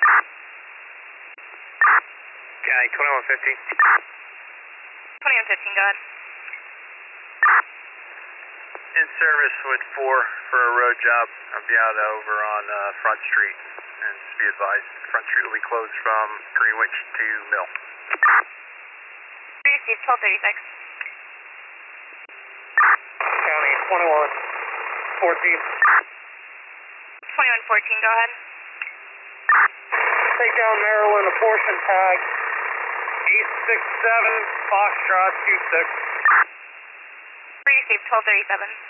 County 2115. 2115, go ahead. In service with 4 for a road job. I'll be out over on Front Street. And just be advised, Front Street will be closed from Greenwich to Mill. Received 1236. County 2114. 2114, go ahead. Take down Maryland, apportion tag 867 Foxtrot 26. Received 1237.